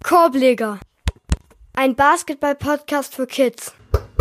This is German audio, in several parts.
Korbleger, ein Basketball-Podcast für Kids.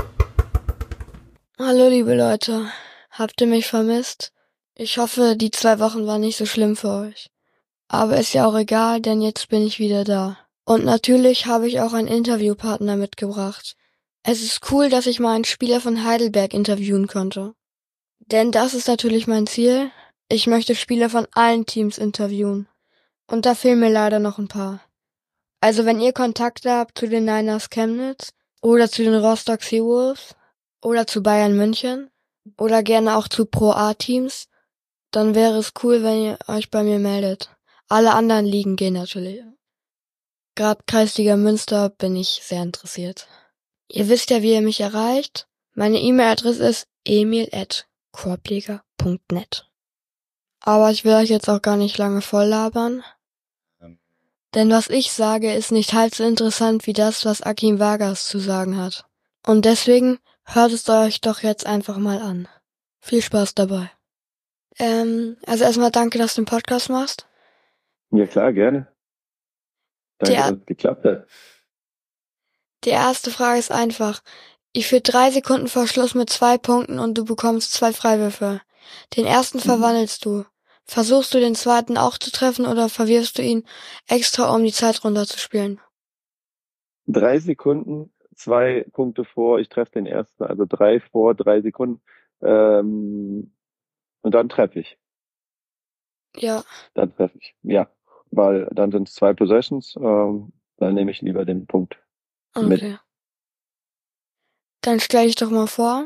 Hallo liebe Leute, habt ihr mich vermisst? Ich hoffe, die 2 Wochen waren nicht so schlimm für euch. Aber ist ja auch egal, denn jetzt bin ich wieder da. Und natürlich habe ich auch einen Interviewpartner mitgebracht. Es ist cool, dass ich mal einen Spieler von Heidelberg interviewen konnte. Denn das ist natürlich mein Ziel. Ich möchte Spieler von allen Teams interviewen. Und da fehlen mir leider noch ein paar. Also wenn ihr Kontakte habt zu den Niners Chemnitz oder zu den Rostock Seawolves oder zu Bayern München oder gerne auch zu Pro A-Teams, dann wäre es cool, wenn ihr euch bei mir meldet. Alle anderen Ligen gehen natürlich. Gerade Kreisliga Münster bin ich sehr interessiert. Ihr wisst ja, wie ihr mich erreicht. Meine E-Mail-Adresse ist emil@korbleger.net. Aber ich will euch jetzt auch gar nicht lange voll labern. Denn was ich sage, ist nicht halb so interessant wie das, was Akim Vargas zu sagen hat. Und deswegen hört es euch doch jetzt einfach mal an. Viel Spaß dabei. Also erstmal danke, dass du den Podcast machst. Ja klar, gerne. Danke, dass es geklappt hat. Die erste Frage ist einfach. Ich führe 3 Sekunden vor Schluss mit 2 Punkten und du bekommst 2 Freiwürfe. Den ersten verwandelst du. Versuchst du den zweiten auch zu treffen oder verwirfst du ihn extra, um die Zeit runterzuspielen? 3 Sekunden, 2 Punkte vor, ich treffe den ersten, also 3 vor, 3 Sekunden. Und dann treffe ich. Ja. Dann treffe ich. Ja. Weil dann sind es 2 Possessions, dann nehme ich lieber den Punkt mit. Okay. Dann stell dich doch mal vor.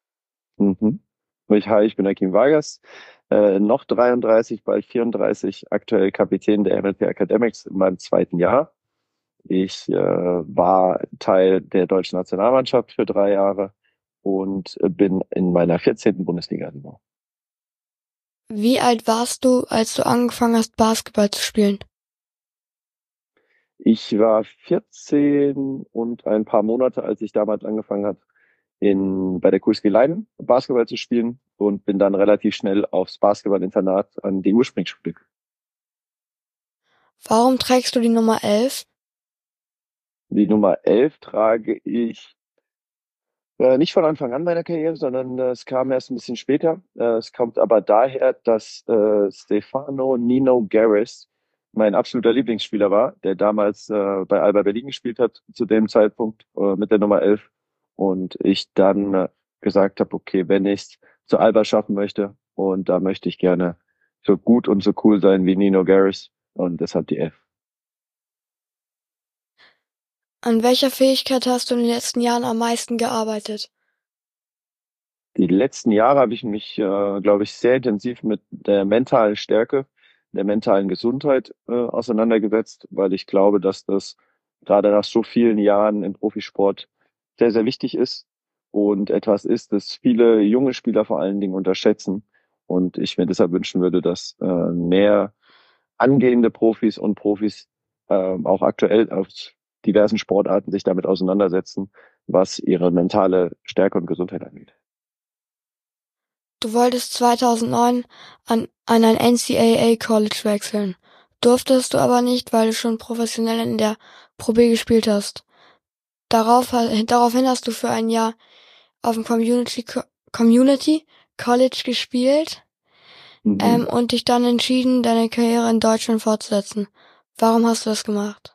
Ich bin Akim Vargas, noch 33, bald 34, aktuell Kapitän der MLP Academics in meinem 2. Jahr. Ich war Teil der deutschen Nationalmannschaft für 3 Jahre und bin in meiner 14. Bundesliga-Saison. Wie alt warst du, als du angefangen hast, Basketball zu spielen? Ich war 14 und ein paar Monate, als ich damals angefangen habe, bei der Kulski Leiden Basketball zu spielen und bin dann relativ schnell aufs Basketballinternat an die Ursprungsschule. Warum trägst du die Nummer 11? Die Nummer 11 trage ich nicht von Anfang an meiner Karriere, sondern es kam erst ein bisschen später. Es kommt aber daher, dass Stefano Nino Garris mein absoluter Lieblingsspieler war, der damals bei Alba Berlin gespielt hat, zu dem Zeitpunkt mit der Nummer 11. Und ich dann gesagt habe, okay, wenn ich es zu Alba schaffen möchte, und da möchte ich gerne so gut und so cool sein wie Nino Garris, und deshalb die 11. An welcher Fähigkeit hast du in den letzten Jahren am meisten gearbeitet? Die letzten Jahre habe ich mich, glaube ich, sehr intensiv mit der mentalen Stärke, der mentalen Gesundheit auseinandergesetzt, weil ich glaube, dass das gerade nach so vielen Jahren im Profisport sehr, sehr wichtig ist und etwas ist, das viele junge Spieler vor allen Dingen unterschätzen. Und ich mir deshalb wünschen würde, dass mehr angehende Profis und Profis auch aktuell auf diversen Sportarten sich damit auseinandersetzen, was ihre mentale Stärke und Gesundheit angeht. Du wolltest 2009 an ein NCAA College wechseln. Durftest du aber nicht, weil du schon professionell in der Pro B gespielt hast. Daraufhin hast du für ein Jahr auf dem Community College gespielt und dich dann entschieden, deine Karriere in Deutschland fortzusetzen. Warum hast du das gemacht?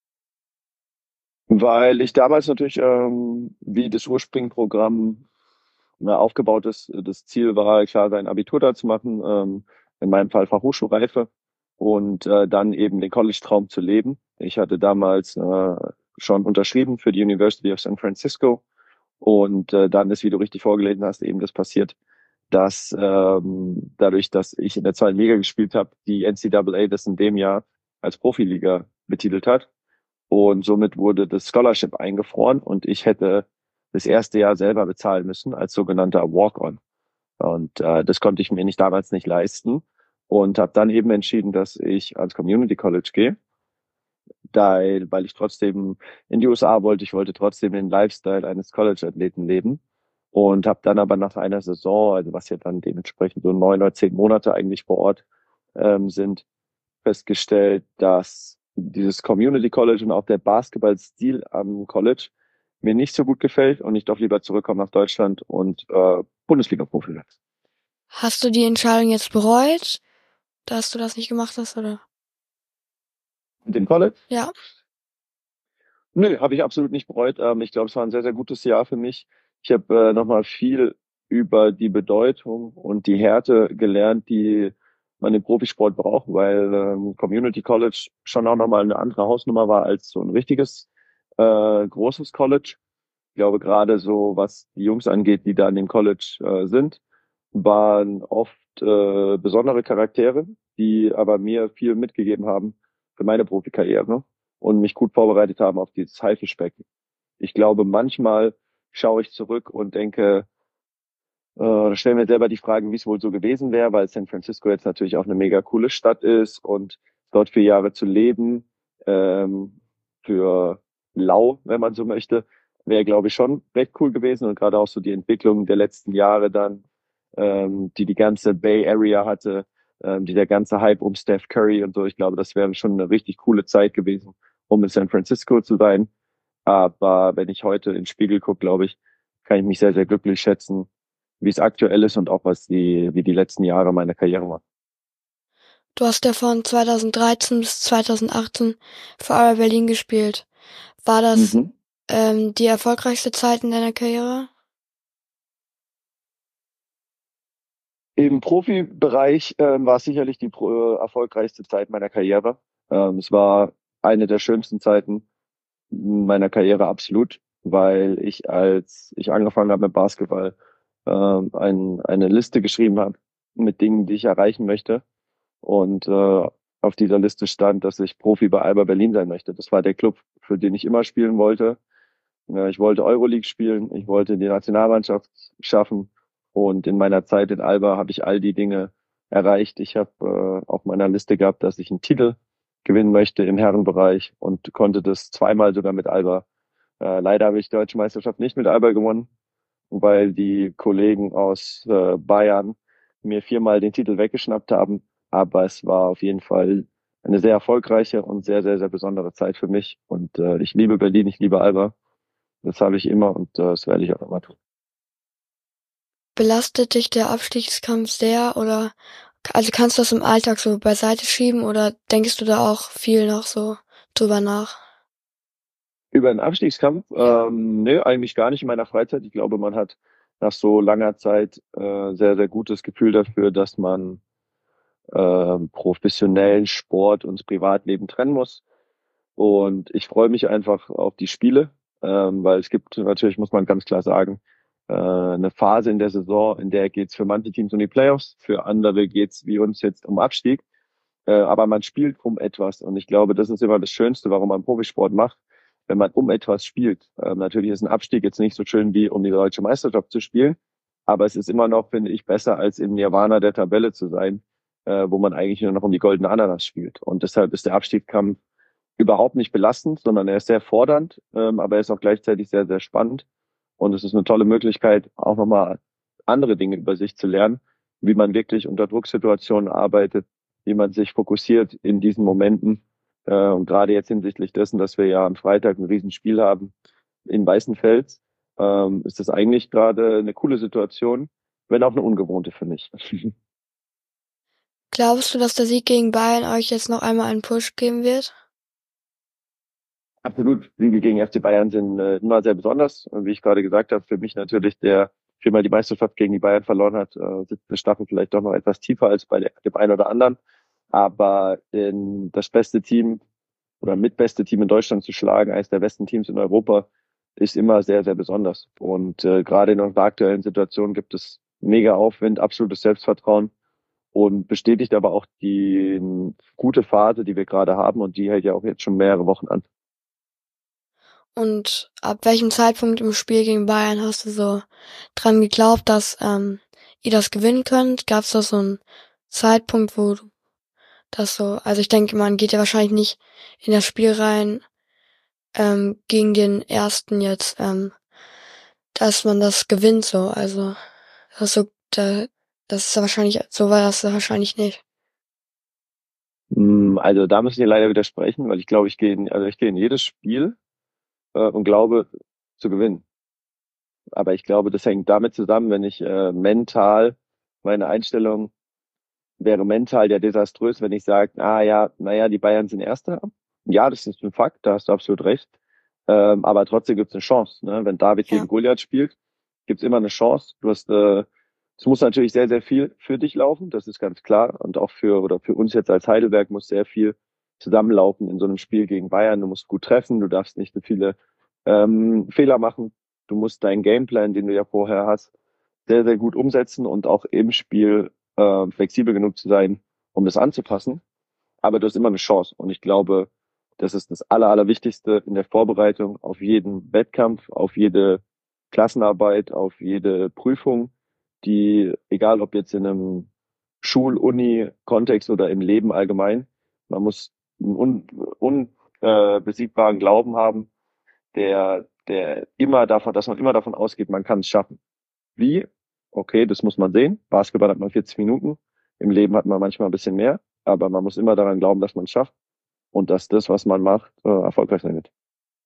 Weil ich damals natürlich, wie das Urspringprogramm aufgebaut ist, das Ziel war klar, sein Abitur da zu machen, in meinem Fall Fachhochschulreife und dann eben den College-Traum zu leben. Ich hatte damals schon unterschrieben für die University of San Francisco und dann ist, wie du richtig vorgelesen hast, eben das passiert, dass dadurch, dass ich in der 2. Liga gespielt habe, die NCAA das in dem Jahr als Profiliga betitelt hat. Und somit wurde das Scholarship eingefroren und ich hätte das erste Jahr selber bezahlen müssen als sogenannter Walk-on. Und das konnte ich mir damals nicht leisten und habe dann eben entschieden, dass ich ans Community College gehe, weil ich trotzdem in die USA wollte. Ich wollte trotzdem den Lifestyle eines College-Athleten leben und habe dann aber nach einer Saison, also was ja dann dementsprechend so 9 oder 10 Monate eigentlich vor Ort sind, festgestellt, dass dieses Community College und auch der Basketballstil am College mir nicht so gut gefällt und ich doch lieber zurückkomme nach Deutschland und Bundesliga-Profi werde. Hast du die Entscheidung jetzt bereut, dass du das nicht gemacht hast, oder? Mit dem College? Ja. Nö, habe ich absolut nicht bereut. Ich glaube, es war ein sehr, sehr gutes Jahr für mich. Ich habe nochmal viel über die Bedeutung und die Härte gelernt, die man im Profisport braucht, weil Community College schon auch nochmal eine andere Hausnummer war als so ein richtiges großes College. Ich glaube, gerade so, was die Jungs angeht, die da in dem College sind, waren oft besondere Charaktere, die aber mir viel mitgegeben haben für meine Profikarriere und mich gut vorbereitet haben auf dieses Haifischbecken. Ich glaube, manchmal schaue ich zurück und denke, stelle mir selber die Frage, wie es wohl so gewesen wäre, weil San Francisco jetzt natürlich auch eine mega coole Stadt ist und dort 4 Jahre zu leben, für lau, wenn man so möchte, wäre, glaube ich, schon recht cool gewesen und gerade auch so die Entwicklung der letzten Jahre dann, die ganze Bay Area hatte, der ganze Hype um Steph Curry und so. Ich glaube, das wäre schon eine richtig coole Zeit gewesen, um in San Francisco zu sein. Aber wenn ich heute in den Spiegel gucke, glaube ich, kann ich mich sehr, sehr glücklich schätzen, wie es aktuell ist und auch wie die letzten Jahre meiner Karriere waren. Du hast ja von 2013 bis 2018 für Alba Berlin gespielt. War das die erfolgreichste Zeit in deiner Karriere? Im Profibereich war es sicherlich die erfolgreichste Zeit meiner Karriere. Es war eine der schönsten Zeiten meiner Karriere absolut, weil ich, als ich angefangen habe mit Basketball, eine Liste geschrieben habe mit Dingen, die ich erreichen möchte. Und auf dieser Liste stand, dass ich Profi bei Alba Berlin sein möchte. Das war der Club, für den ich immer spielen wollte. Ich wollte Euroleague spielen, ich wollte die Nationalmannschaft schaffen und in meiner Zeit in Alba habe ich all die Dinge erreicht. Ich habe auf meiner Liste gehabt, dass ich einen Titel gewinnen möchte im Herrenbereich und konnte das zweimal sogar mit Alba. Leider habe ich die Deutsche Meisterschaft nicht mit Alba gewonnen, weil die Kollegen aus Bayern mir 4-mal den Titel weggeschnappt haben. Aber es war auf jeden Fall eine sehr erfolgreiche und sehr, sehr, sehr besondere Zeit für mich. Und ich liebe Berlin, ich liebe Alba. Das habe ich immer und das werde ich auch immer tun. Belastet dich der Abstiegskampf sehr oder also kannst du das im Alltag so beiseite schieben oder denkst du da auch viel noch so drüber nach? Über den Abstiegskampf? Nö, eigentlich gar nicht in meiner Freizeit. Ich glaube, man hat nach so langer Zeit sehr, sehr gutes Gefühl dafür, dass man professionellen Sport und das Privatleben trennen muss. Und ich freue mich einfach auf die Spiele, weil es gibt natürlich, muss man ganz klar sagen, eine Phase in der Saison, in der geht's für manche Teams um die Playoffs, für andere geht's wie uns jetzt um Abstieg. Aber man spielt um etwas und ich glaube, das ist immer das Schönste, warum man Profisport macht, wenn man um etwas spielt. Natürlich ist ein Abstieg jetzt nicht so schön wie um die deutsche Meisterschaft zu spielen, aber es ist immer noch, finde ich, besser als im Nirvana der Tabelle zu sein, wo man eigentlich nur noch um die goldene Ananas spielt. Und deshalb ist der Abstiegskampf überhaupt nicht belastend, sondern er ist sehr fordernd, aber er ist auch gleichzeitig sehr, sehr spannend. Und es ist eine tolle Möglichkeit, auch nochmal andere Dinge über sich zu lernen, wie man wirklich unter Drucksituationen arbeitet, wie man sich fokussiert in diesen Momenten. Und gerade jetzt hinsichtlich dessen, dass wir ja am Freitag ein Riesenspiel haben in Weißenfels, ist das eigentlich gerade eine coole Situation, wenn auch eine ungewohnte für mich. Glaubst du, dass der Sieg gegen Bayern euch jetzt noch einmal einen Push geben wird? Absolut. Siege gegen FC Bayern sind immer sehr besonders. Und wie ich gerade gesagt habe, für mich natürlich, der viermal die Meisterschaft gegen die Bayern verloren hat, sitzt der Stachel vielleicht doch noch etwas tiefer als bei dem einen oder anderen. Aber das beste Team oder mitbeste Team in Deutschland zu schlagen, eines der besten Teams in Europa, ist immer sehr, sehr besonders. Und gerade in unserer aktuellen Situation gibt es mega Aufwind, absolutes Selbstvertrauen und bestätigt aber auch die gute Phase, die wir gerade haben und die hält ja auch jetzt schon mehrere Wochen an. Und ab welchem Zeitpunkt im Spiel gegen Bayern hast du so dran geglaubt, dass ihr das gewinnen könnt? Gab es da so einen Zeitpunkt, wo du das so, also ich denke, man geht ja wahrscheinlich nicht in das Spiel rein gegen den ersten jetzt, dass man das gewinnt so. Also das ist so, das ist ja wahrscheinlich, so war das ja wahrscheinlich nicht. Also da müssen wir leider widersprechen, weil ich glaube, ich gehe in jedes Spiel und glaube zu gewinnen. Aber ich glaube, das hängt damit zusammen, wenn ich mental meine Einstellung wäre mental ja desaströs, wenn ich sage, ja, naja, die Bayern sind Erster. Ja, das ist ein Fakt, da hast du absolut recht. Aber trotzdem gibt es eine Chance. Ne? Wenn David Ja. gegen Goliath spielt, gibt es immer eine Chance. Es muss natürlich sehr, sehr viel für dich laufen, das ist ganz klar. Und auch für uns jetzt als Heidelberg muss sehr viel zusammenlaufen in so einem Spiel gegen Bayern. Du musst gut treffen, du darfst nicht so viele Fehler machen. Du musst deinen Gameplan, den du ja vorher hast, sehr, sehr gut umsetzen und auch im Spiel flexibel genug zu sein, um das anzupassen. Aber du hast immer eine Chance. Und ich glaube, das ist das Allerwichtigste in der Vorbereitung auf jeden Wettkampf, auf jede Klassenarbeit, auf jede Prüfung, die, egal ob jetzt in einem Schul-Uni-Kontext oder im Leben allgemein, man muss einen unbesiegbaren Glauben haben, der immer davon, dass man immer davon ausgeht, man kann es schaffen. Wie? Okay, das muss man sehen. Basketball hat man 40 Minuten. Im Leben hat man manchmal ein bisschen mehr. Aber man muss immer daran glauben, dass man es schafft und dass das, was man macht, erfolgreich sein wird.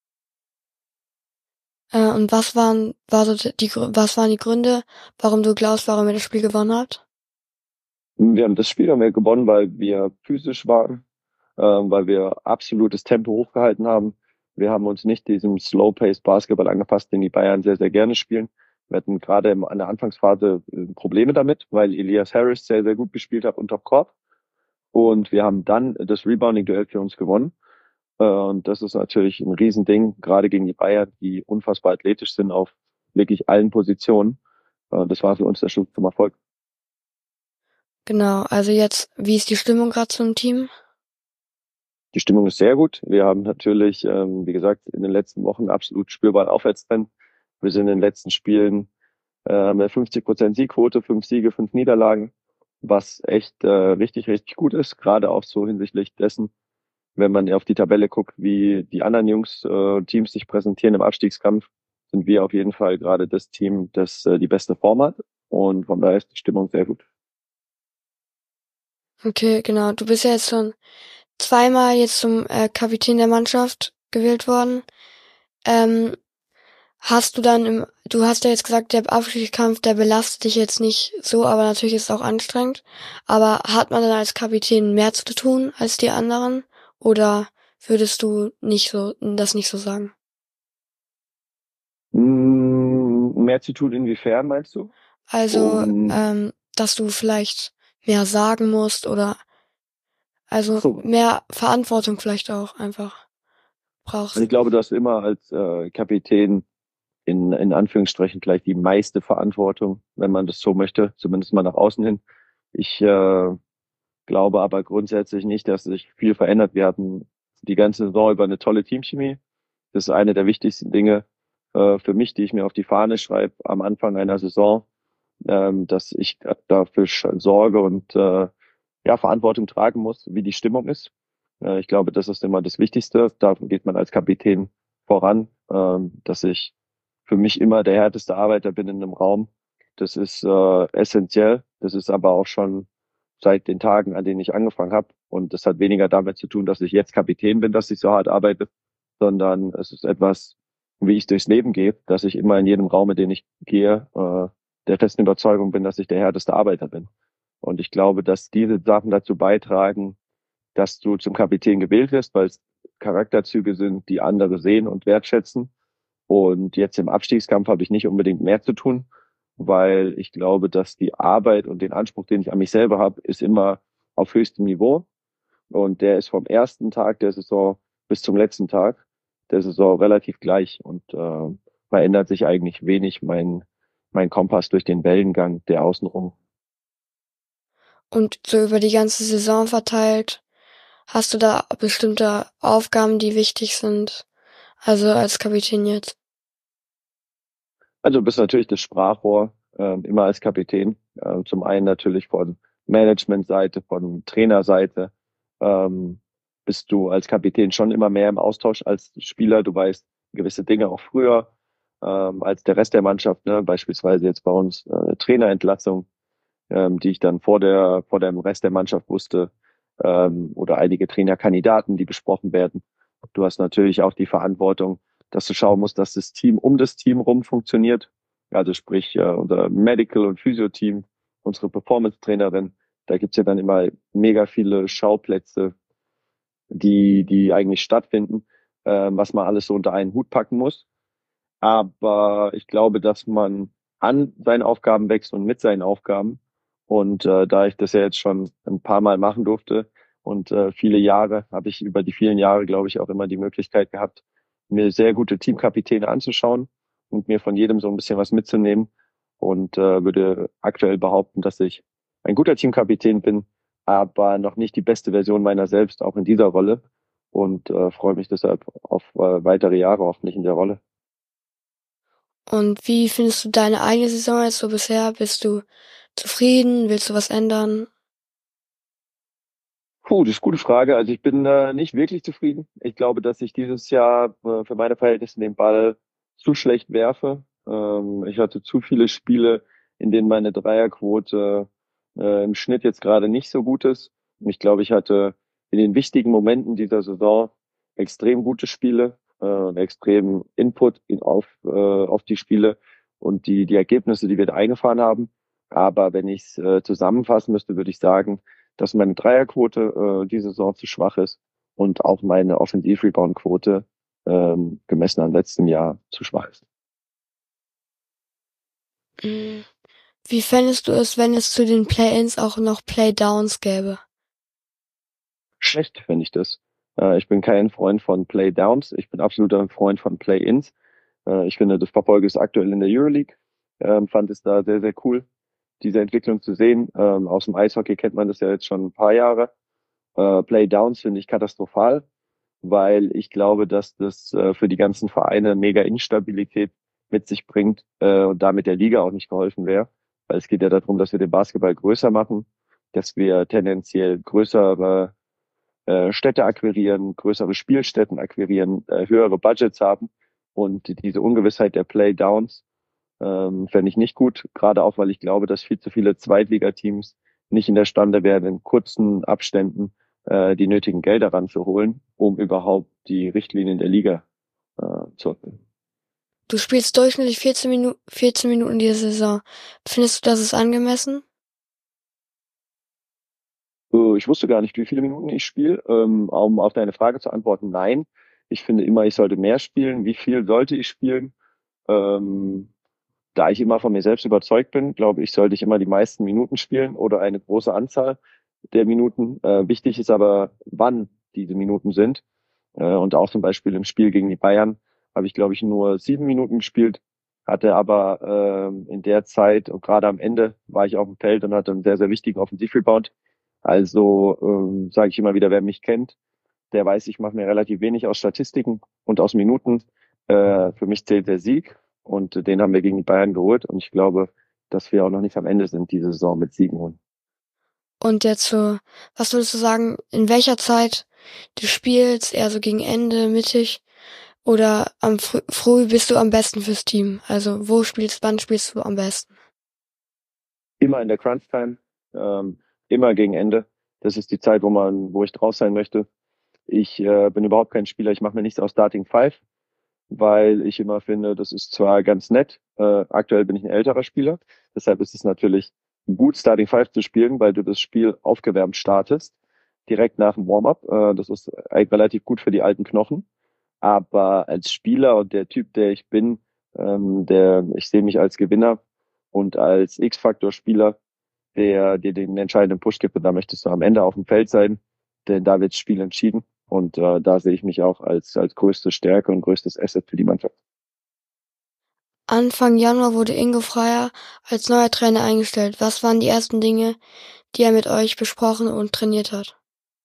Und was waren die Gründe, warum du glaubst, warum ihr das Spiel gewonnen habt? Das Spiel haben wir gewonnen, weil wir physisch waren, weil wir absolutes Tempo hochgehalten haben. Wir haben uns nicht diesem Slow-Paced Basketball angepasst, den die Bayern sehr, sehr gerne spielen. Wir hatten gerade an der Anfangsphase Probleme damit, weil Elias Harris sehr, sehr gut gespielt hat unter Korb. Und wir haben dann das Rebounding-Duell für uns gewonnen. Und das ist natürlich ein Riesending, gerade gegen die Bayern, die unfassbar athletisch sind auf wirklich allen Positionen. Das war für uns der Schlüssel zum Erfolg. Genau, also jetzt, wie ist die Stimmung gerade zum Team? Die Stimmung ist sehr gut. Wir haben natürlich, wie gesagt, in den letzten Wochen absolut spürbaren Aufwärtstrend. Wir sind in den letzten Spielen haben wir 50% Siegquote, 5 Siege, 5 Niederlagen, was echt richtig, richtig gut ist, gerade auch so hinsichtlich dessen, wenn man auf die Tabelle guckt, wie die anderen Teams sich präsentieren im Abstiegskampf, sind wir auf jeden Fall gerade das Team, das die beste Form hat. Und von daher ist die Stimmung sehr gut. Okay, genau. Du bist ja jetzt schon zweimal jetzt zum Kapitän der Mannschaft gewählt worden. Ähm, du hast ja jetzt gesagt, der Abstiegskampf, der belastet dich jetzt nicht so, aber natürlich ist es auch anstrengend. Aber hat man dann als Kapitän mehr zu tun als die anderen? Oder würdest du das nicht so sagen? Mehr zu tun, inwiefern meinst du? Also, Und dass du vielleicht mehr sagen musst oder also so, mehr Verantwortung vielleicht auch einfach also ich brauchst. glaube, du hast immer als Kapitän in Anführungsstrichen gleich die meiste Verantwortung, wenn man das so möchte, zumindest mal nach außen hin. Ich glaube aber grundsätzlich nicht, dass sich viel verändert. Wir hatten die ganze Saison über eine tolle Teamchemie. Das ist eine der wichtigsten Dinge für mich, die ich mir auf die Fahne schreibe am Anfang einer Saison, dass ich dafür sorge und ja, Verantwortung tragen muss, wie die Stimmung ist. Ich glaube, das ist immer das Wichtigste. Da geht man als Kapitän voran, dass ich für mich immer der härteste Arbeiter bin in einem Raum. Das ist essentiell. Das ist aber auch schon seit den Tagen, an denen ich angefangen habe. Und das hat weniger damit zu tun, dass ich jetzt Kapitän bin, dass ich so hart arbeite, sondern es ist etwas, wie ich durchs Leben gehe, dass ich immer in jedem Raum, in den ich gehe, der festen Überzeugung bin, dass ich der härteste Arbeiter bin. Und ich glaube, dass diese Sachen dazu beitragen, dass du zum Kapitän gewählt wirst, weil es Charakterzüge sind, die andere sehen und wertschätzen. Und jetzt im Abstiegskampf habe ich nicht unbedingt mehr zu tun, weil ich glaube, dass die Arbeit und den Anspruch, den ich an mich selber habe, ist immer auf höchstem Niveau. Und der ist vom ersten Tag der Saison bis zum letzten Tag der Saison relativ gleich. Und verändert sich eigentlich wenig mein Kompass durch den Wellengang, der außenrum. Und so über die ganze Saison verteilt, hast du da bestimmte Aufgaben, die wichtig sind? Also als Kapitän jetzt. Also du bist natürlich das Sprachrohr, immer als Kapitän. Zum einen natürlich von Managementseite, von Trainerseite. Ähm, bist du als Kapitän schon immer mehr im Austausch als Spieler. Du weißt gewisse Dinge auch früher als der Rest der Mannschaft. Ne? Beispielsweise jetzt bei uns Trainerentlassung, die ich dann vor dem Rest der Mannschaft wusste. oder einige Trainerkandidaten, die besprochen werden. Du hast natürlich auch die Verantwortung, dass du schauen musst, dass das Team um das Team rum funktioniert. Also sprich unser Medical- und Physio-Team, unsere Performance-Trainerin. Da gibt's ja dann immer mega viele Schauplätze, die eigentlich stattfinden, was man alles so unter einen Hut packen muss. Aber ich glaube, dass man an seinen Aufgaben wächst und mit seinen Aufgaben. Und da ich das ja jetzt schon ein paar Mal machen durfte und viele Jahre, habe ich über die vielen Jahre, glaube ich, auch immer die Möglichkeit gehabt, mir sehr gute Teamkapitäne anzuschauen und mir von jedem so ein bisschen was mitzunehmen. Und würde aktuell behaupten, dass ich ein guter Teamkapitän bin, aber noch nicht die beste Version meiner selbst, auch in dieser Rolle. Und freue mich deshalb auf weitere Jahre hoffentlich in der Rolle. Und wie findest du deine eigene Saison jetzt so bisher? Bist du zufrieden? Willst du was ändern? Puh, das ist eine gute Frage. Also ich bin nicht wirklich zufrieden. Ich glaube, dass ich dieses Jahr für meine Verhältnisse den Ball zu schlecht werfe. Ich hatte zu viele Spiele, in denen meine Dreierquote im Schnitt jetzt gerade nicht so gut ist. Und ich glaube, ich hatte in den wichtigen Momenten dieser Saison extrem gute Spiele, extrem Input auf die Spiele und die Ergebnisse, die wir da eingefahren haben. Aber wenn ich es zusammenfassen müsste, würde ich sagen, dass meine Dreierquote diese Saison zu schwach ist und auch meine Offensiv-Rebound-Quote gemessen an letztem Jahr zu schwach ist. Mm. Wie fändest du es, wenn es zu den Play-ins auch noch Play-downs gäbe? Schlecht finde ich das. Ich bin kein Freund von Play-Downs. Ich bin absoluter Freund von Play-Ins. Ich finde, das verfolge es aktuell in der Euroleague. Fand es da sehr, sehr cool, diese Entwicklung zu sehen. Aus dem Eishockey kennt man das ja jetzt schon ein paar Jahre. Play-Downs finde ich katastrophal, weil ich glaube, dass das für die ganzen Vereine mega Instabilität mit sich bringt und damit der Liga auch nicht geholfen wäre. Weil es geht ja darum, dass wir den Basketball größer machen, dass wir tendenziell größere Städte akquirieren, größere Spielstätten akquirieren, höhere Budgets haben. Und diese Ungewissheit der Playdowns fände ich nicht gut, gerade auch, weil ich glaube, dass viel zu viele Zweitligateams nicht in der Stande wären, in kurzen Abständen die nötigen Gelder ranzuholen, um überhaupt die Richtlinien der Liga zu erfüllen. Du spielst durchschnittlich 14 Minuten diese Saison. Findest du, das ist angemessen? Ich wusste gar nicht, wie viele Minuten ich spiele. Um auf deine Frage zu antworten, nein. Ich finde immer, ich sollte mehr spielen. Wie viel sollte ich spielen? Da ich immer von mir selbst überzeugt bin, glaube ich, sollte ich immer die meisten Minuten spielen oder eine große Anzahl der Minuten. Wichtig ist aber, wann diese Minuten sind. Und auch zum Beispiel im Spiel gegen die Bayern habe ich, glaube ich, nur 7 Minuten gespielt, hatte aber in der Zeit und gerade am Ende war ich auf dem Feld und hatte einen sehr, sehr wichtigen Offensivrebound. Also sage ich immer wieder, wer mich kennt, der weiß, ich mache mir relativ wenig aus Statistiken und aus Minuten. Für mich zählt der Sieg und den haben wir gegen die Bayern geholt und ich glaube, dass wir auch noch nicht am Ende sind, diese Saison mit Siegen holen. Und jetzt so, was würdest du sagen, in welcher Zeit du spielst, eher so gegen Ende, mittig oder am früh bist du am besten fürs Team? Also wann spielst du am besten? Immer in der Crunch-Time, immer gegen Ende. Das ist die Zeit, wo ich draus sein möchte. Ich bin überhaupt kein Spieler, ich mache mir nichts aus Starting Five, weil ich immer finde, das ist zwar ganz nett, aktuell bin ich ein älterer Spieler, deshalb ist es natürlich gut, Starting Five zu spielen, weil du das Spiel aufgewärmt startest, direkt nach dem Warm-up. Das ist eigentlich relativ gut für die alten Knochen. Aber als Spieler und der Typ, der ich bin, ich sehe mich als Gewinner und als X-Faktor-Spieler, der dir den entscheidenden Push gibt und da möchtest du am Ende auf dem Feld sein, denn da wird das Spiel entschieden und da sehe ich mich auch als größte Stärke und größtes Asset für die Mannschaft. Anfang Januar wurde Ingo Freier als neuer Trainer eingestellt. Was waren die ersten Dinge, die er mit euch besprochen und trainiert hat?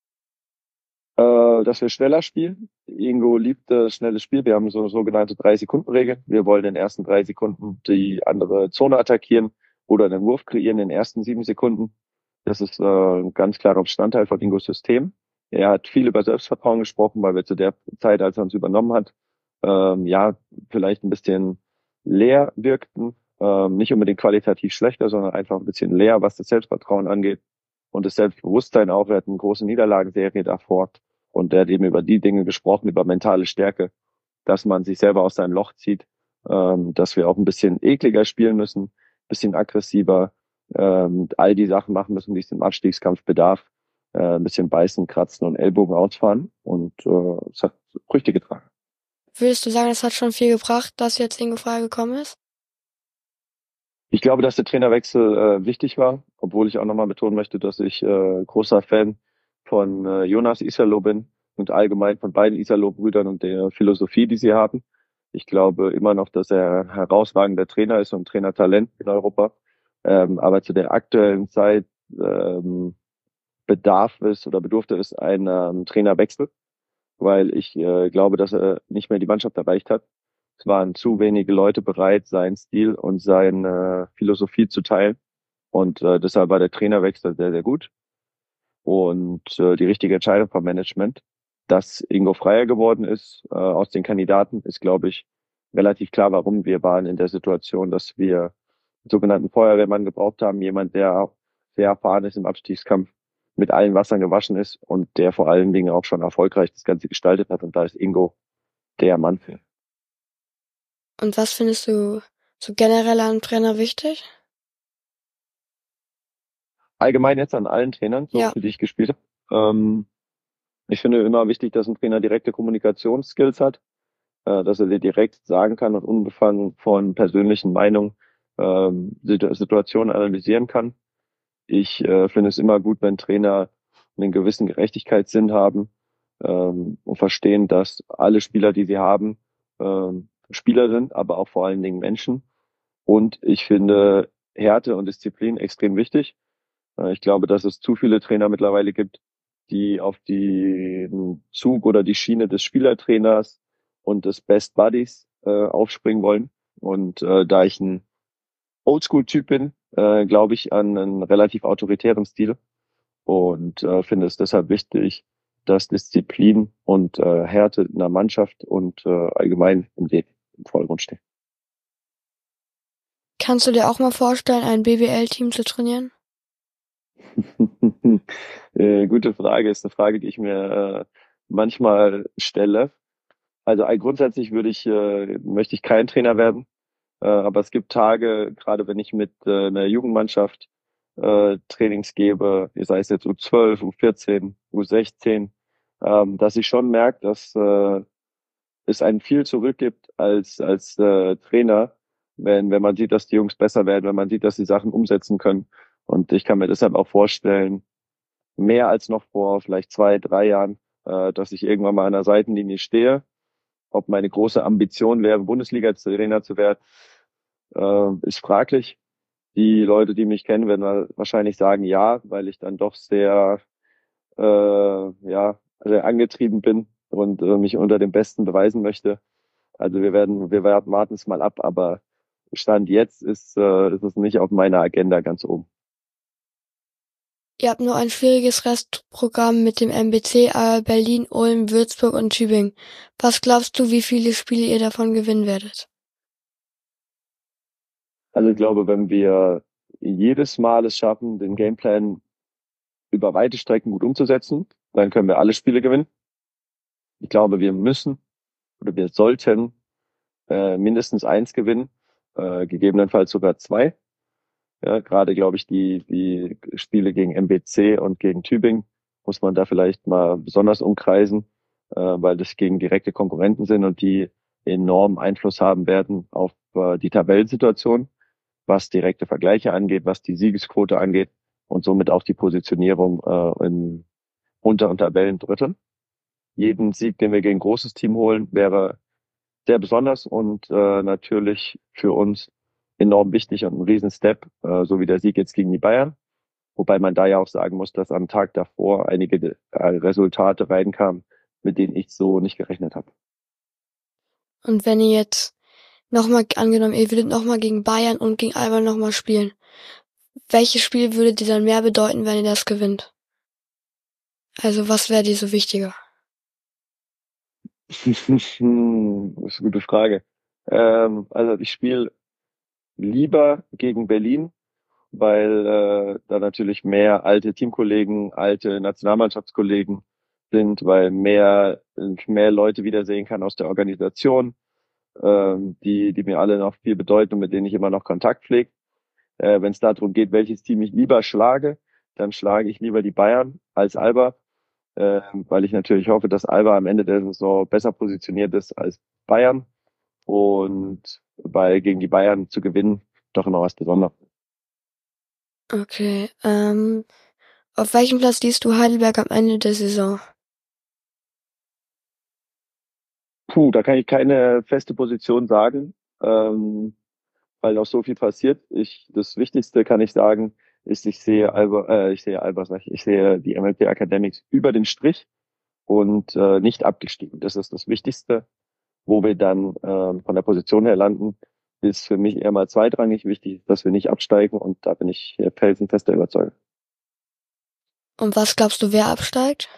Dass wir schneller spielen. Ingo liebt das schnelle Spiel. Wir haben so eine sogenannte 3-Sekunden-Regel. Wir wollen in den ersten 3 Sekunden die andere Zone attackieren oder einen Wurf kreieren in den ersten 7 Sekunden. Das ist ein ganz klarer Bestandteil von Ingos System. Er hat viel über Selbstvertrauen gesprochen, weil wir zu der Zeit, als er uns übernommen hat, ja, vielleicht ein bisschen leer wirkten. Nicht unbedingt qualitativ schlechter, sondern einfach ein bisschen leer, was das Selbstvertrauen angeht. und das Selbstbewusstsein auch. Er hat eine große Niederlagenserie davor und er hat eben über die Dinge gesprochen, über mentale Stärke, dass man sich selber aus seinem Loch zieht, dass wir auch ein bisschen ekliger spielen müssen, ein bisschen aggressiver, all die Sachen machen müssen, die es im Abstiegskampf bedarf, ein bisschen beißen, kratzen und Ellbogen ausfahren und es hat Früchte getragen. Würdest du sagen, es hat schon viel gebracht, dass jetzt Ingo Frei gekommen ist? Ich glaube, dass der Trainerwechsel wichtig war, obwohl ich auch nochmal betonen möchte, dass ich großer Fan von Jonas Iserloh bin und allgemein von beiden Iserloh-Brüdern und der Philosophie, die sie haben. Ich glaube immer noch, dass er herausragender Trainer ist und Trainertalent in Europa. Aber zu der aktuellen Zeit bedurfte es einem Trainerwechsel, weil ich glaube, dass er nicht mehr die Mannschaft erreicht hat. Es waren zu wenige Leute bereit, seinen Stil und seine Philosophie zu teilen. Und deshalb war der Trainerwechsel sehr, sehr gut. Und die richtige Entscheidung vom Management, dass Ingo Freier geworden ist aus den Kandidaten, ist, glaube ich, relativ klar, warum wir waren in der Situation, dass wir einen sogenannten Feuerwehrmann gebraucht haben, jemand, der sehr erfahren ist im Abstiegskampf, mit allen Wassern gewaschen ist und der vor allen Dingen auch schon erfolgreich das Ganze gestaltet hat. Und da ist Ingo der Mann für. Und was findest du so generell an einem Trainer wichtig? Allgemein jetzt an allen Trainern, so Ja. für die ich gespielt habe. Ich finde immer wichtig, dass ein Trainer direkte Kommunikationsskills hat, dass er dir direkt sagen kann und unbefangen von persönlichen Meinungen Situationen analysieren kann. Ich finde es immer gut, wenn Trainer einen gewissen Gerechtigkeitssinn haben und verstehen, dass alle Spieler, die sie haben, Spieler sind, aber auch vor allen Dingen Menschen. Und ich finde Härte und Disziplin extrem wichtig. Ich glaube, dass es zu viele Trainer mittlerweile gibt, die auf den Zug oder die Schiene des Spielertrainers und des Best Buddies aufspringen wollen. Und da ich ein Oldschool-Typ bin, glaube ich an einen relativ autoritären Stil und finde es deshalb wichtig, dass Disziplin und Härte in der Mannschaft und allgemein im Vordergrund stehen. Kannst du dir auch mal vorstellen, ein BWL-Team zu trainieren? Gute Frage, ist eine Frage, die ich mir manchmal stelle. Also grundsätzlich möchte ich kein Trainer werden, aber es gibt Tage, gerade wenn ich mit einer Jugendmannschaft Trainings gebe, sei es jetzt U12, U14, U16, dass ich schon merke, dass es einen viel zurückgibt als Trainer, wenn man sieht, dass die Jungs besser werden, wenn man sieht, dass sie Sachen umsetzen können. Und ich kann mir deshalb auch vorstellen, mehr als noch vor vielleicht 2, 3 Jahren, dass ich irgendwann mal an der Seitenlinie stehe. Ob meine große Ambition wäre, Bundesliga-Trainer zu werden, ist fraglich. Die Leute, die mich kennen, werden wahrscheinlich sagen ja, weil ich dann doch sehr angetrieben bin und mich unter den Besten beweisen möchte. Also warten es mal ab, aber Stand jetzt ist es nicht auf meiner Agenda ganz oben. Ihr habt nur ein schwieriges Restprogramm mit dem MBC, Berlin, Ulm, Würzburg und Tübingen. Was glaubst du, wie viele Spiele ihr davon gewinnen werdet? Also ich glaube, wenn wir jedes Mal es schaffen, den Gameplan über weite Strecken gut umzusetzen, dann können wir alle Spiele gewinnen. Ich glaube, wir müssen oder wir sollten mindestens eins gewinnen, gegebenenfalls sogar zwei. Ja, gerade glaube ich, die Spiele gegen MBC und gegen Tübingen muss man da vielleicht mal besonders umkreisen, weil das gegen direkte Konkurrenten sind und die enormen Einfluss haben werden auf die Tabellensituation, was direkte Vergleiche angeht, was die Siegesquote angeht und somit auch die Positionierung in Unter- und Tabellendritteln. Jeden Sieg, den wir gegen ein großes Team holen, wäre sehr besonders und natürlich für uns enorm wichtig und ein Riesenstep, so wie der Sieg jetzt gegen die Bayern. Wobei man da ja auch sagen muss, dass am Tag davor einige Resultate reinkamen, mit denen ich so nicht gerechnet habe. Und wenn ihr jetzt nochmal, angenommen, ihr würdet nochmal gegen Bayern und gegen Alba nochmal spielen, welches Spiel würde dir dann mehr bedeuten, wenn ihr das gewinnt? Also was wäre dir so wichtiger? Das ist eine gute Frage. Also ich spiele lieber gegen Berlin weil da natürlich mehr alte Teamkollegen, alte Nationalmannschaftskollegen sind, weil mehr Leute wiedersehen kann aus der Organisation, die mir alle noch viel bedeuten und mit denen ich immer noch Kontakt pflege. Wenn es darum geht, welches Team ich lieber schlage, dann schlage ich lieber die Bayern als Alba, weil ich natürlich hoffe, dass Alba am Ende der Saison besser positioniert ist als Bayern und weil gegen die Bayern zu gewinnen doch noch was Besonderes. Okay, auf welchem Platz siehst du Heidelberg am Ende der Saison? Puh, da kann ich keine feste Position sagen, weil noch so viel passiert. Das Wichtigste kann ich sagen, ist, ich sehe die MLP Academics über den Strich und nicht abgestiegen. Das ist das Wichtigste. Wo wir dann von der Position her landen, ist für mich eher mal zweitrangig. Wichtig, dass wir nicht absteigen und da bin ich felsenfester Überzeugung. Und was glaubst du, wer absteigt?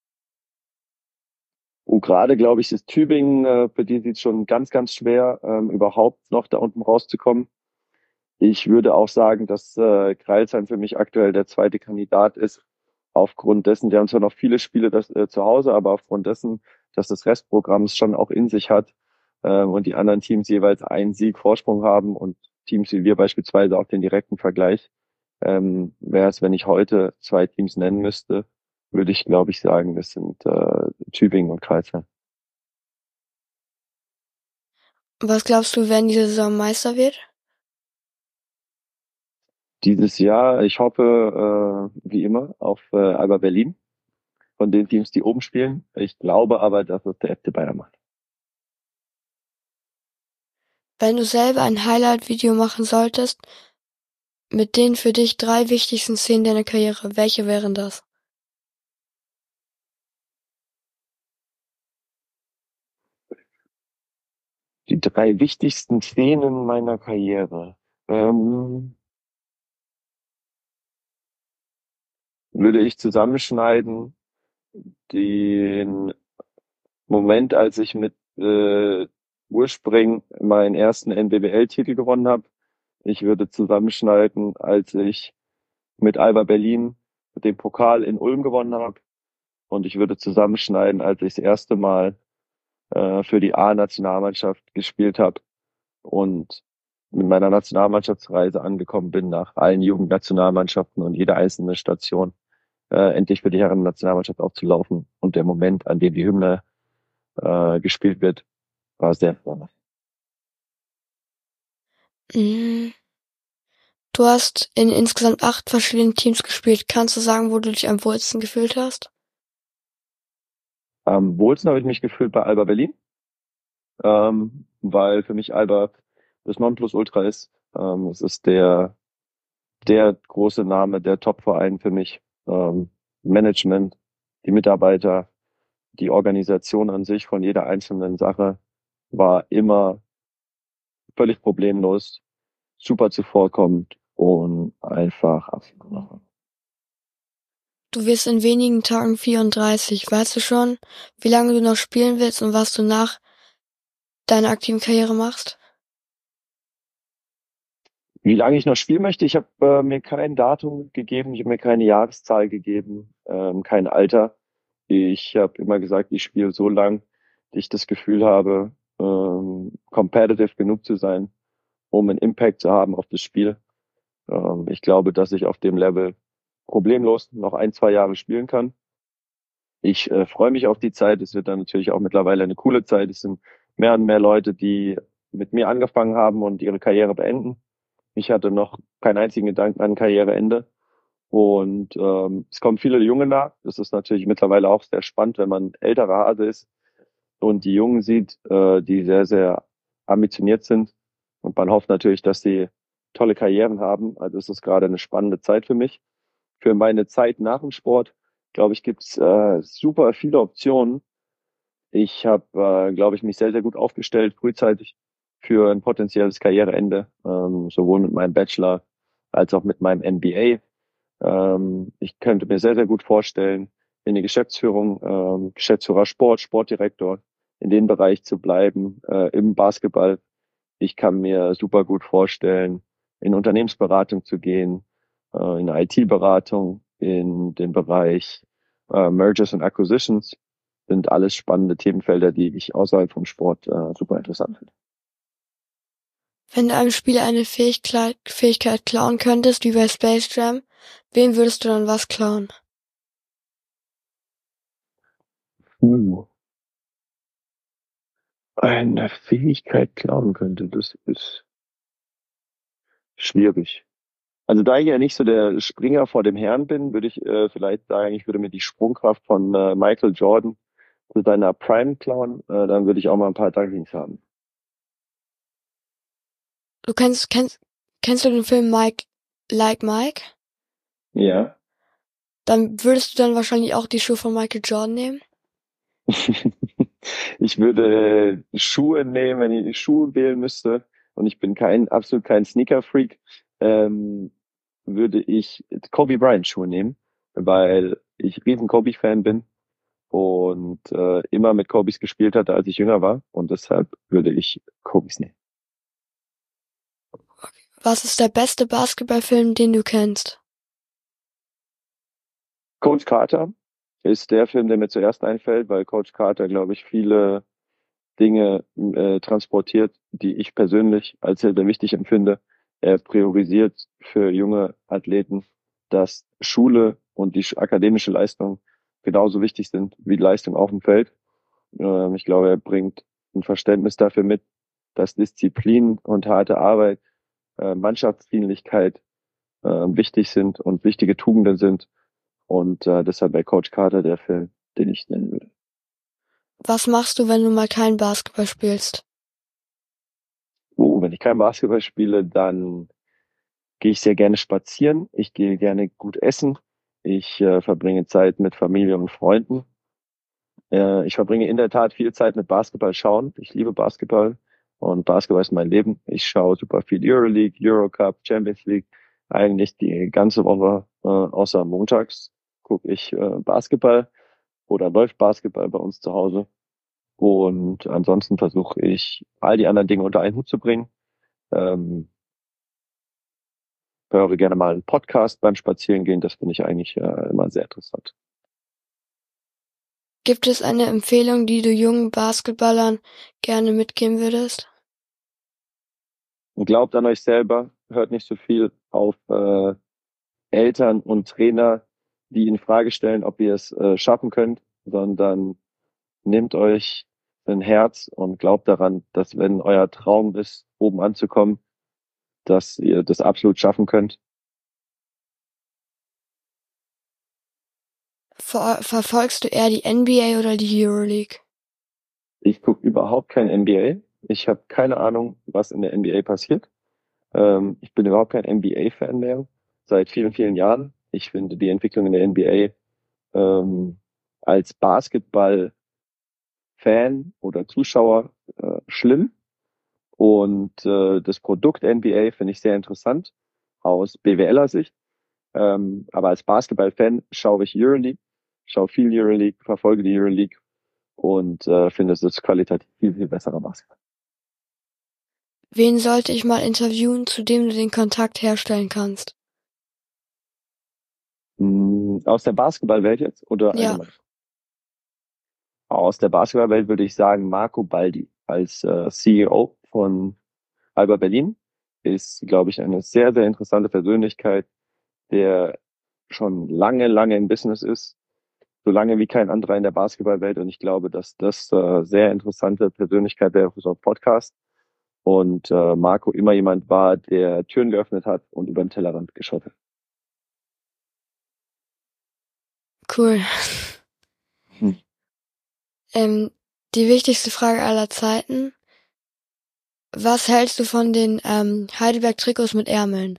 Und gerade, glaube ich, ist Tübingen, für die sieht es schon ganz, ganz schwer, überhaupt noch da unten rauszukommen. Ich würde auch sagen, dass Crailsheim für mich aktuell der zweite Kandidat ist. Aufgrund dessen, die haben zwar noch viele Spiele zu Hause, aber aufgrund dessen, dass das Restprogramm es schon auch in sich hat und die anderen Teams jeweils einen Sieg Vorsprung haben und Teams wie wir beispielsweise auch den direkten Vergleich, wäre es, wenn ich heute zwei Teams nennen müsste, würde ich, glaube ich, sagen, das sind Tübingen und Crailsheim. Was glaubst du, wer in dieser Saison Meister wird? Dieses Jahr, ich hoffe, wie immer, auf Alba Berlin von den Teams, die oben spielen. Ich glaube aber, dass es der FC Bayern macht. Wenn du selber ein Highlight-Video machen solltest, mit den für dich 3 wichtigsten Szenen deiner Karriere, welche wären das? Die 3 wichtigsten Szenen meiner Karriere. Würde ich zusammenschneiden, den Moment, als ich mit Urspring meinen ersten NBBL-Titel gewonnen habe. Ich würde zusammenschneiden, als ich mit Alba Berlin den Pokal in Ulm gewonnen habe. Und ich würde zusammenschneiden, als ich das erste Mal für die A-Nationalmannschaft gespielt habe und mit meiner Nationalmannschaftsreise angekommen bin nach allen Jugendnationalmannschaften und jeder einzelne Station endlich für die Herren-Nationalmannschaft aufzulaufen. Und der Moment, an dem die Hymne gespielt wird, war sehr besonders. Mhm. Du hast in insgesamt 8 verschiedenen Teams gespielt. Kannst du sagen, wo du dich am wohlsten gefühlt hast? Am wohlsten habe ich mich gefühlt bei Alba Berlin, weil für mich Alba das Nonplusultra ist. Es ist der große Name, der Top-Verein für mich. Management, die Mitarbeiter, die Organisation an sich von jeder einzelnen Sache war immer völlig problemlos, super zuvorkommend und einfach abgenommen. Du wirst in wenigen Tagen 34. Weißt du schon, wie lange du noch spielen willst und was du nach deiner aktiven Karriere machst? Wie lange ich noch spielen möchte, ich habe mir kein Datum gegeben, ich habe mir keine Jahreszahl gegeben, kein Alter. Ich habe immer gesagt, ich spiele so lang, dass ich das Gefühl habe, competitive genug zu sein, um einen Impact zu haben auf das Spiel. Ich glaube, dass ich auf dem Level problemlos noch 1, 2 Jahre spielen kann. Ich freue mich auf die Zeit. Es wird dann natürlich auch mittlerweile eine coole Zeit. Es sind mehr und mehr Leute, die mit mir angefangen haben und ihre Karriere beenden. Ich hatte noch keinen einzigen Gedanken an Karriereende. Und es kommen viele Junge nach. Das ist natürlich mittlerweile auch sehr spannend, wenn man älterer Hase ist und die Jungen sieht, die sehr, sehr ambitioniert sind. Und man hofft natürlich, dass sie tolle Karrieren haben. Also es ist gerade eine spannende Zeit für mich. Für meine Zeit nach dem Sport, glaube ich, gibt's super viele Optionen. Ich habe, glaube ich, mich sehr, sehr gut aufgestellt, frühzeitig für ein potenzielles Karriereende, sowohl mit meinem Bachelor als auch mit meinem MBA. Ich könnte mir sehr, sehr gut vorstellen, in die Geschäftsführung, Geschäftsführer Sport, Sportdirektor, in dem Bereich zu bleiben, im Basketball. Ich kann mir super gut vorstellen, in Unternehmensberatung zu gehen, in IT-Beratung, in den Bereich Mergers and Acquisitions, sind alles spannende Themenfelder, die ich außerhalb vom Sport super interessant finde. Wenn du einem Spieler eine Fähigkeit klauen könntest, wie bei Space Jam, wem würdest du dann was klauen? Eine Fähigkeit klauen könnte, das ist schwierig. Also da ich ja nicht so der Springer vor dem Herrn bin, würde ich vielleicht sagen, ich würde mir die Sprungkraft von Michael Jordan zu seiner Prime klauen. Dann würde ich auch mal ein paar Dunkings haben. Du kennst du den Film Like Mike? Ja. Dann würdest du dann wahrscheinlich auch die Schuhe von Michael Jordan nehmen? Ich würde Schuhe nehmen, wenn ich Schuhe wählen müsste. Und ich bin absolut kein Sneaker-Freak. Würde ich Kobe Bryant Schuhe nehmen, weil ich riesen Kobe-Fan bin und immer mit Kobes gespielt hatte, als ich jünger war. Und deshalb würde ich Kobes nehmen. Was ist der beste Basketballfilm, den du kennst? Coach Carter ist der Film, der mir zuerst einfällt, weil Coach Carter, glaube ich, viele Dinge transportiert, die ich persönlich als sehr, sehr wichtig empfinde. Er priorisiert für junge Athleten, dass Schule und die akademische Leistung genauso wichtig sind wie die Leistung auf dem Feld. Ich glaube, er bringt ein Verständnis dafür mit, dass Disziplin und harte Arbeit, Mannschaftsdienlichkeit wichtig sind und wichtige Tugenden sind. Und deshalb bei Coach Carter der Film, den ich nennen würde. Was machst du, wenn du mal kein Basketball spielst? Wenn ich kein Basketball spiele, dann gehe ich sehr gerne spazieren. Ich gehe gerne gut essen. Ich verbringe Zeit mit Familie und Freunden. Ich verbringe in der Tat viel Zeit mit Basketball schauen. Ich liebe Basketball und Basketball ist mein Leben. Ich schaue super viel Euroleague, Eurocup, Champions League. Eigentlich die ganze Woche, außer montags, gucke ich Basketball oder läuft Basketball bei uns zu Hause. Und ansonsten versuche ich, all die anderen Dinge unter einen Hut zu bringen. Höre gerne mal einen Podcast beim Spazierengehen. Das finde ich eigentlich immer sehr interessant. Gibt es eine Empfehlung, die du jungen Basketballern gerne mitgeben würdest? Und glaubt an euch selber, hört nicht so viel auf Eltern und Trainer, die in Frage stellen, ob ihr es schaffen könnt, sondern nehmt euch ein Herz und glaubt daran, dass wenn euer Traum ist, oben anzukommen, dass ihr das absolut schaffen könnt. Verfolgst du eher die NBA oder die Euroleague? Ich gucke überhaupt kein NBA. Ich habe keine Ahnung, was in der NBA passiert. Ich bin überhaupt kein NBA-Fan mehr, seit vielen, vielen Jahren. Ich finde die Entwicklung in der NBA als Basketball-Fan oder Zuschauer schlimm. Und das Produkt NBA finde ich sehr interessant aus BWLer Sicht. Aber als Basketball-Fan schaue ich Euroleague, schaue viel Euroleague, verfolge die Euroleague und finde, es ist qualitativ viel, viel besserer Basketball. Wen sollte ich mal interviewen, zu dem du den Kontakt herstellen kannst? Aus der Basketballwelt jetzt oder Ja. allgemein? Aus der Basketballwelt würde ich sagen Marco Baldi als CEO von Alba Berlin ist, glaube ich, eine sehr, sehr interessante Persönlichkeit, der schon lange, lange im Business ist, so lange wie kein anderer in der Basketballwelt. Und ich glaube, dass das sehr interessante Persönlichkeit wäre für so einen Podcast. Und Marco immer jemand war, der Türen geöffnet hat und über den Tellerrand geschaut hat. Cool. Die wichtigste Frage aller Zeiten. Was hältst du von den Heidelberg-Trikots mit Ärmeln?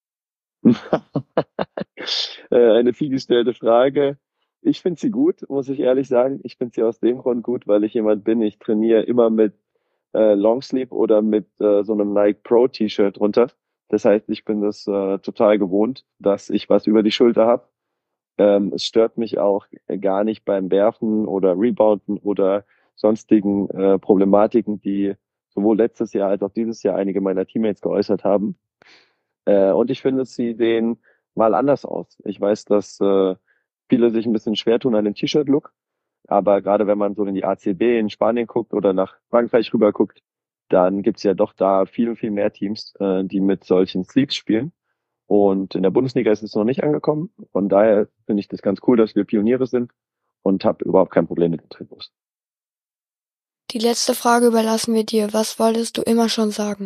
Eine viel gestellte Frage. Ich finde sie gut, muss ich ehrlich sagen. Ich finde sie aus dem Grund gut, weil ich jemand bin, ich trainiere immer mit Longsleeve oder mit so einem Nike Pro T-Shirt drunter. Das heißt, ich bin das total gewohnt, dass ich was über die Schulter habe. Es stört mich auch gar nicht beim Werfen oder Rebounden oder sonstigen Problematiken, die sowohl letztes Jahr als auch dieses Jahr einige meiner Teammates geäußert haben. Und ich finde, sie sehen mal anders aus. Ich weiß, dass viele sich ein bisschen schwer tun an dem T-Shirt-Look. Aber gerade wenn man so in die ACB in Spanien guckt oder nach Frankreich rüber guckt, dann gibt's ja doch da viel, viel mehr Teams, die mit solchen Sleeves spielen. Und in der Bundesliga ist es noch nicht angekommen. Von daher finde ich das ganz cool, dass wir Pioniere sind und habe überhaupt kein Problem mit den Trikots. Die letzte Frage überlassen wir dir. Was wolltest du immer schon sagen?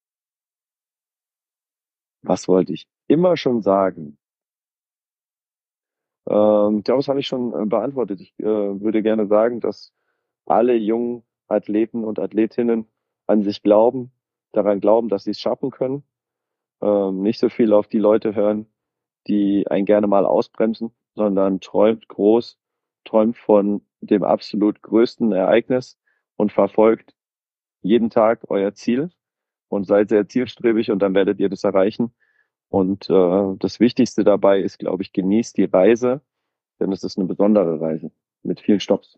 Was wollte ich immer schon sagen? Ich glaube, das habe ich schon beantwortet. Ich würde gerne sagen, dass alle jungen Athleten und Athletinnen an sich glauben, daran glauben, dass sie es schaffen können. Nicht so viel auf die Leute hören, die einen gerne mal ausbremsen, sondern träumt groß, träumt von dem absolut größten Ereignis und verfolgt jeden Tag euer Ziel und seid sehr zielstrebig und dann werdet ihr das erreichen. Und das Wichtigste dabei ist, glaube ich, genießt die Reise, denn es ist eine besondere Reise mit vielen Stopps.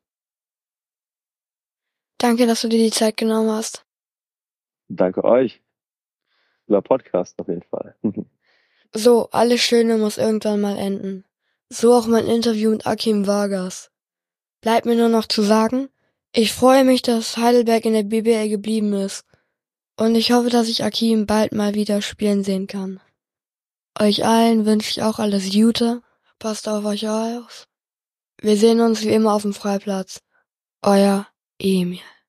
Danke, dass du dir die Zeit genommen hast. Danke euch. Über Podcast auf jeden Fall. So, alles Schöne muss irgendwann mal enden. So auch mein Interview mit Akim Vargas. Bleibt mir nur noch zu sagen, ich freue mich, dass Heidelberg in der BBL geblieben ist. Und ich hoffe, dass ich Akim bald mal wieder spielen sehen kann. Euch allen wünsche ich auch alles Gute. Passt auf euch auf. Wir sehen uns wie immer auf dem Freiplatz. Euer Emil.